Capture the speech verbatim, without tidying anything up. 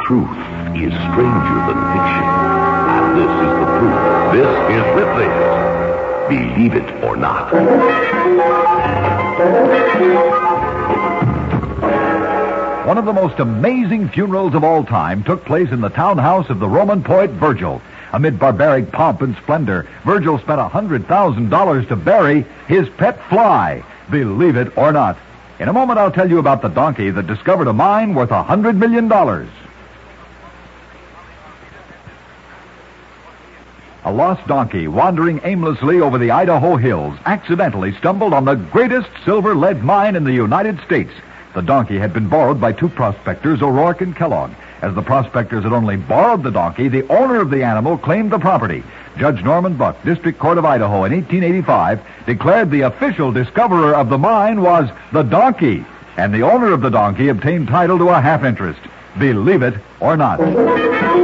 truth is stranger than fiction. And this is the proof. This is Ripley's Believe It or Not. One of the most amazing funerals of all time took place in the townhouse of the Roman poet Virgil. Amid barbaric pomp and splendor, Virgil spent one hundred thousand dollars to bury his pet fly. Believe it or not. In a moment, I'll tell you about the donkey that discovered a mine worth one hundred million dollars. A lost donkey wandering aimlessly over the Idaho hills accidentally stumbled on the greatest silver lead mine in the United States. The donkey had been borrowed by two prospectors, O'Rourke and Kellogg. As the prospectors had only borrowed the donkey, the owner of the animal claimed the property. Judge Norman Buck, District Court of Idaho, in eighteen eighty-five, declared the official discoverer of the mine was the donkey, and the owner of the donkey obtained title to a half interest. Believe it or not.